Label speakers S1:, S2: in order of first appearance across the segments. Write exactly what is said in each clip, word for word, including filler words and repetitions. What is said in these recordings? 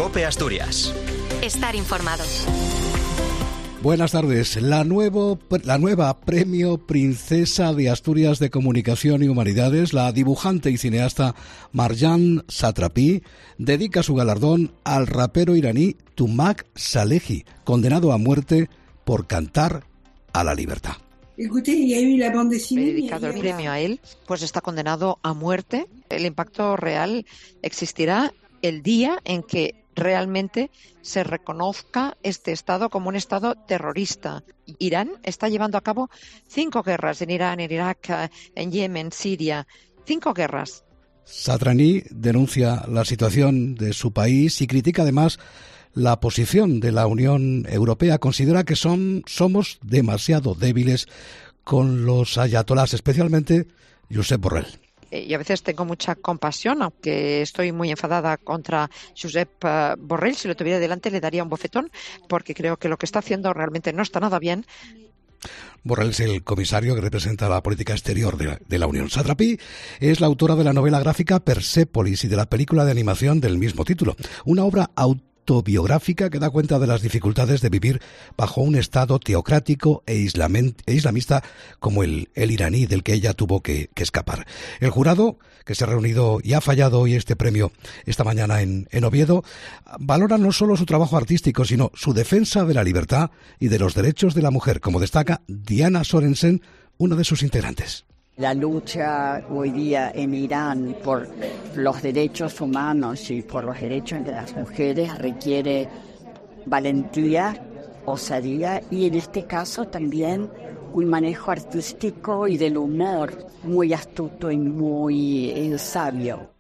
S1: COPE Asturias.
S2: Estar informado.
S3: Buenas tardes. La, nuevo, la nueva Premio Princesa de Asturias de Comunicación y Humanidades, la dibujante y cineasta Marjan Satrapi, dedica su galardón al rapero iraní Tupac Salehi, condenado a muerte por cantar a la libertad.
S4: He dedicado el premio a él, pues está condenado a muerte. El impacto real existirá el día en que realmente se reconozca este Estado como un Estado terrorista. Irán está llevando a cabo cinco guerras en Irán, en Irak, en Yemen, Siria. Cinco guerras.
S3: Satrapi denuncia la situación de su país y critica además la posición de la Unión Europea. Considera que son, somos demasiado débiles con los ayatolás, especialmente Josep Borrell.
S4: Y a veces tengo mucha compasión, aunque estoy muy enfadada contra Josep Borrell. Si lo tuviera delante le daría un bofetón, porque creo que lo que está haciendo realmente no está nada bien.
S3: Borrell es el comisario que representa la política exterior de la, de la Unión. Satrapi es la autora de la novela gráfica Persépolis y de la película de animación del mismo título, una obra autónoma autobiográfica que da cuenta de las dificultades de vivir bajo un estado teocrático e, e islamista como el, el iraní del que ella tuvo que, que escapar. El jurado, que se ha reunido y ha fallado hoy este premio esta mañana en, en Oviedo, valora no solo su trabajo artístico, sino su defensa de la libertad y de los derechos de la mujer, como destaca Diana Sorensen, una de sus integrantes.
S5: La lucha hoy día en Irán por los derechos humanos y por los derechos de las mujeres requiere valentía, osadía y en este caso también un manejo artístico y del humor muy astuto y muy eh, sabio.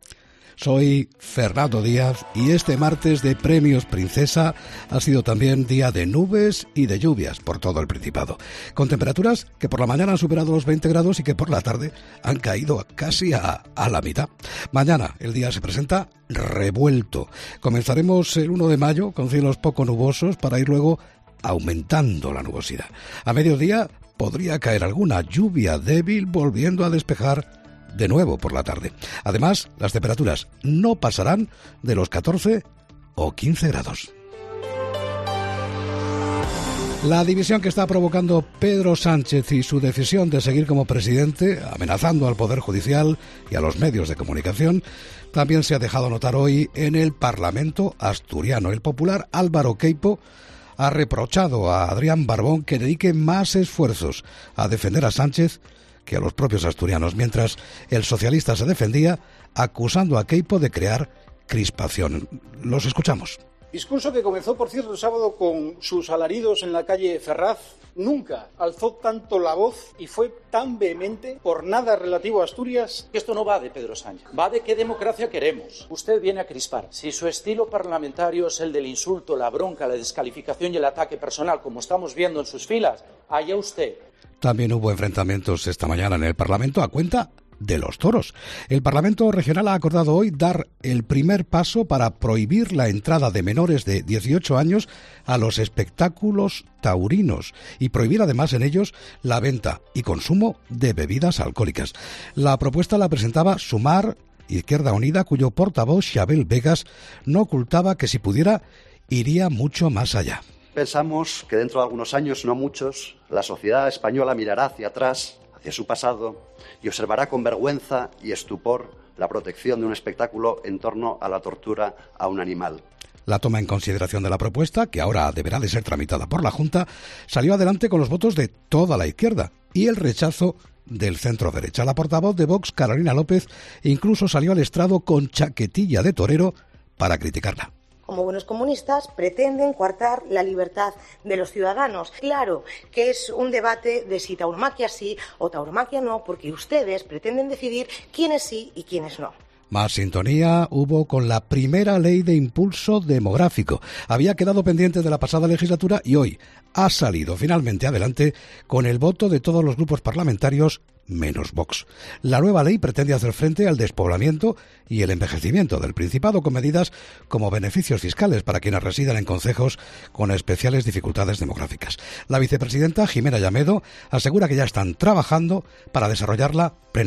S3: Soy Fernando Díaz y este martes de Premios Princesa ha sido también día de nubes y de lluvias por todo el Principado, con temperaturas que por la mañana han superado los veinte grados y que por la tarde han caído casi a, a la mitad. Mañana el día se presenta revuelto. Comenzaremos el uno de mayo con cielos poco nubosos para ir luego aumentando la nubosidad. A mediodía podría caer alguna lluvia débil volviendo a despejar de nuevo por la tarde. Además, las temperaturas no pasarán de los catorce o quince grados. La división que está provocando Pedro Sánchez y su decisión de seguir como presidente, amenazando al Poder Judicial y a los medios de comunicación, también se ha dejado notar hoy en el Parlamento asturiano. El popular Álvaro Queipo ha reprochado a Adrián Barbón que dedique más esfuerzos a defender a Sánchez que a los propios asturianos, mientras el socialista se defendía acusando a Queipo de crear crispación. Los escuchamos.
S6: Discurso que comenzó, por cierto, el sábado con sus alaridos en la calle Ferraz. Nunca alzó tanto la voz y fue tan vehemente por nada relativo a Asturias.
S7: Esto no va de Pedro Sánchez, va de qué democracia queremos. Usted viene a crispar. Si su estilo parlamentario es el del insulto, la bronca, la descalificación y el ataque personal, como estamos viendo en sus filas, allá usted.
S3: También hubo enfrentamientos esta mañana en el Parlamento a cuenta de los toros. El Parlamento Regional ha acordado hoy dar el primer paso para prohibir la entrada de menores de dieciocho años a los espectáculos taurinos y prohibir además en ellos la venta y consumo de bebidas alcohólicas. La propuesta la presentaba Sumar, Izquierda Unida, cuyo portavoz Xabel Vegas no ocultaba que si pudiera iría mucho más allá.
S8: Pensamos que dentro de algunos años, no muchos, la sociedad española mirará hacia atrás, hacia su pasado, y observará con vergüenza y estupor la protección de un espectáculo en torno a la tortura a un animal.
S3: La toma en consideración de la propuesta, que ahora deberá de ser tramitada por la Junta, salió adelante con los votos de toda la izquierda y el rechazo del centro-derecha. La portavoz de Vox, Carolina López, incluso salió al estrado con chaquetilla de torero para criticarla.
S9: Como buenos comunistas, pretenden coartar la libertad de los ciudadanos. Claro que es un debate de si tauromaquia sí o tauromaquia no, porque ustedes pretenden decidir quiénes sí y quiénes no.
S3: Más sintonía hubo con la primera ley de impulso demográfico. Había quedado pendiente de la pasada legislatura y hoy ha salido finalmente adelante con el voto de todos los grupos parlamentarios menos Vox. La nueva ley pretende hacer frente al despoblamiento y el envejecimiento del Principado con medidas como beneficios fiscales para quienes residan en concejos con especiales dificultades demográficas. La vicepresidenta Jimena Llamedo asegura que ya están trabajando para desarrollarla plenamente.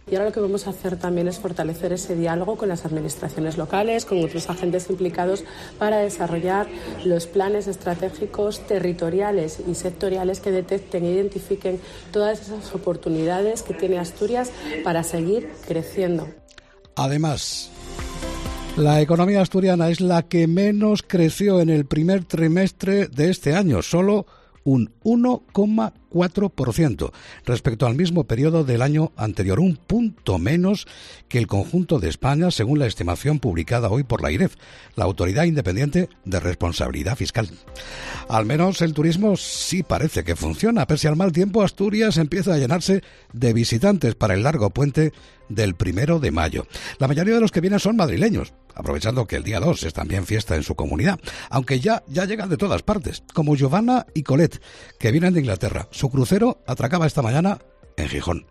S1: Y ahora lo que vamos a hacer también es fortalecer ese diálogo con las administraciones locales, con otros agentes implicados para desarrollar los planes estratégicos territoriales y sectoriales que detecten e identifiquen todas esas oportunidades que tiene Asturias para seguir creciendo.
S3: Además, la economía asturiana es la que menos creció en el primer trimestre de este año, solo un uno coma cuatro por ciento respecto al mismo periodo del año anterior, un punto menos que el conjunto de España, según la estimación publicada hoy por la I R E F, la Autoridad Independiente de Responsabilidad Fiscal. Al menos el turismo sí parece que funciona. Pese al mal tiempo, Asturias empieza a llenarse de visitantes para el largo puente del primero de mayo. La mayoría de los que vienen son madrileños, aprovechando que el día dos es también fiesta en su comunidad, aunque ya, ya llegan de todas partes, como Giovanna y Colette, que vienen de Inglaterra. Su crucero atracaba esta mañana en Gijón.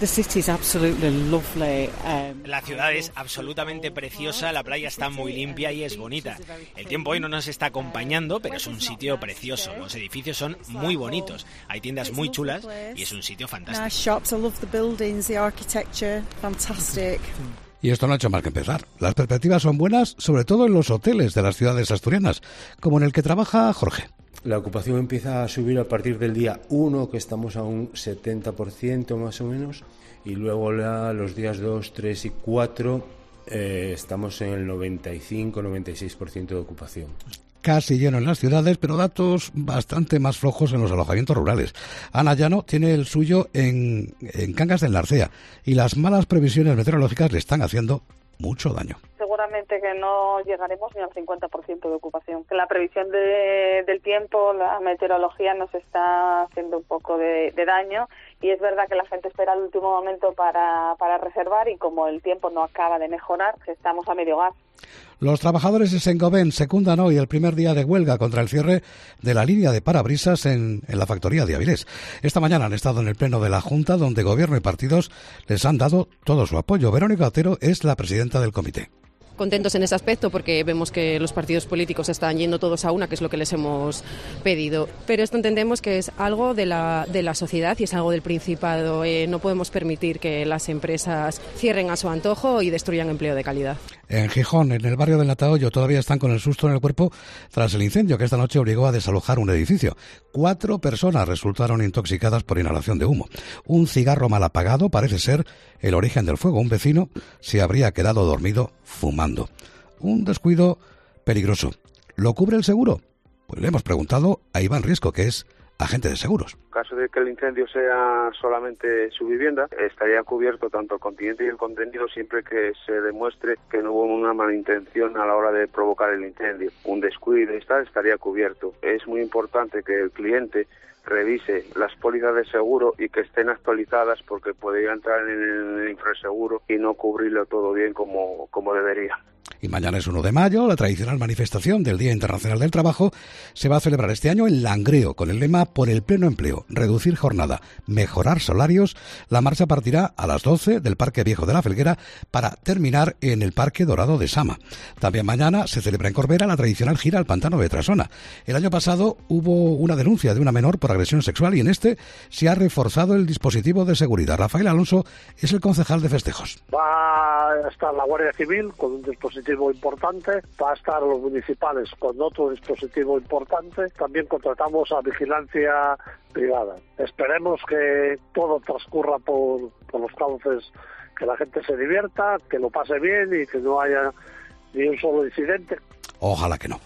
S2: La ciudad es absolutamente preciosa, la playa está muy limpia y es bonita. El tiempo hoy no nos está acompañando, pero es un sitio precioso. Los edificios son muy bonitos, hay tiendas muy chulas y es un sitio fantástico.
S3: Y esto no ha hecho más que empezar. Las perspectivas son buenas, sobre todo en los hoteles de las ciudades asturianas, como en el que trabaja Jorge.
S10: La ocupación empieza a subir a partir del día uno, que estamos a un setenta por ciento más o menos, y luego la, los días dos, tres y cuatro eh, estamos en el noventa y cinco, noventa y seis por ciento de ocupación.
S3: Casi lleno en las ciudades, pero datos bastante más flojos en los alojamientos rurales. Ana Llano tiene el suyo en, en Cangas del Narcea, y las malas previsiones meteorológicas le están haciendo mucho daño.
S11: Seguramente que no llegaremos ni al cincuenta por ciento de ocupación. Que la previsión de, del tiempo, la meteorología nos está haciendo un poco de, de daño, y es verdad que la gente espera el último momento para, para reservar, y como el tiempo no acaba de mejorar, estamos a medio gas.
S3: Los trabajadores de Saint-Gobain secundan hoy el primer día de huelga contra el cierre de la línea de parabrisas en, en la factoría de Avilés. Esta mañana han estado en el pleno de la Junta, donde Gobierno y partidos les han dado todo su apoyo. Verónica Otero es la presidenta del comité.
S12: Contentos en ese aspecto porque vemos que los partidos políticos están yendo todos a una, que es lo que les hemos pedido. Pero esto entendemos que es algo de la, de la sociedad y es algo del Principado. Eh, no podemos permitir que las empresas cierren a su antojo y destruyan empleo de calidad.
S3: En Gijón, en el barrio del Natahoyo, todavía están con el susto en el cuerpo tras el incendio que esta noche obligó a desalojar un edificio. Cuatro personas resultaron intoxicadas por inhalación de humo. Un cigarro mal apagado parece ser el origen del fuego. Un vecino se habría quedado dormido fumando. Un descuido peligroso. ¿Lo cubre el seguro? Pues le hemos preguntado a Iván Riesco, que es agente de seguros.
S13: En caso de que el incendio sea solamente su vivienda, estaría cubierto tanto el continente y el contenido siempre que se demuestre que no hubo una malintención a la hora de provocar el incendio. Un descuido y tal estaría cubierto. Es muy importante que el cliente revise las pólizas de seguro y que estén actualizadas, porque podría entrar en el infraseguro y no cubrirlo todo bien como, como debería.
S3: Y mañana es uno de mayo, la tradicional manifestación del Día Internacional del Trabajo se va a celebrar este año en Langreo, con el lema Por el pleno empleo, reducir jornada, mejorar salarios. La marcha partirá a las doce del Parque Viejo de la Felguera para terminar en el Parque Dorado de Sama. También mañana se celebra en Corbera la tradicional gira al Pantano de Trasona. El año pasado hubo una denuncia de una menor por agresión sexual y en este se ha reforzado el dispositivo de seguridad. Rafael Alonso es el concejal de festejos.
S14: Va a estar la Guardia Civil con un dispositivo importante, va a estar los municipales con otro dispositivo importante, también contratamos a vigilancia privada. Esperemos que todo transcurra por, por los cauces, que la gente se divierta, que lo pase bien y que no haya ni un solo incidente.
S3: Ojalá que no.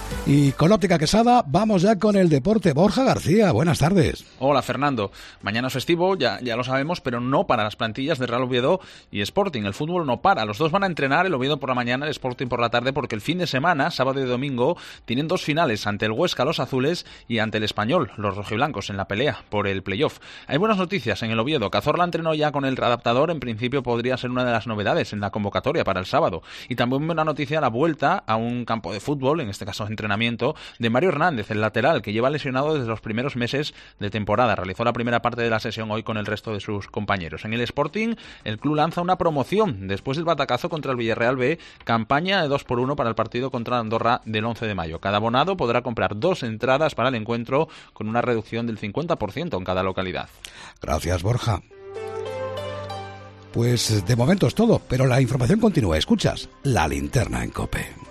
S3: Y con Óptica Quesada vamos ya con el deporte. Borja García, buenas tardes.
S15: Hola Fernando, mañana es festivo, ya, ya lo sabemos, pero no para las plantillas de Real Oviedo y Sporting. El fútbol no para, los dos van a entrenar, el Oviedo por la mañana, el Sporting por la tarde, porque el fin de semana, sábado y domingo, tienen dos finales, ante el Huesca los azules y ante el Español, los rojiblancos, en la pelea por el playoff. Hay buenas noticias en el Oviedo. Cazorla entrenó ya con el readaptador, en principio podría ser una de las novedades en la convocatoria para el sábado. Y también buena noticia la vuelta a un campo de fútbol, en este caso entrenamiento, de Mario Hernández, el lateral, que lleva lesionado desde los primeros meses de temporada. Realizó la primera parte de la sesión hoy con el resto de sus compañeros. En el Sporting, el club lanza una promoción después del batacazo contra el Villarreal B, campaña de dos por uno para el partido contra Andorra del once de mayo. Cada abonado podrá comprar dos entradas para el encuentro con una reducción del cincuenta por ciento en cada localidad.
S3: Gracias, Borja. Pues de momento es todo, pero la información continúa. Escuchas La Linterna en COPE.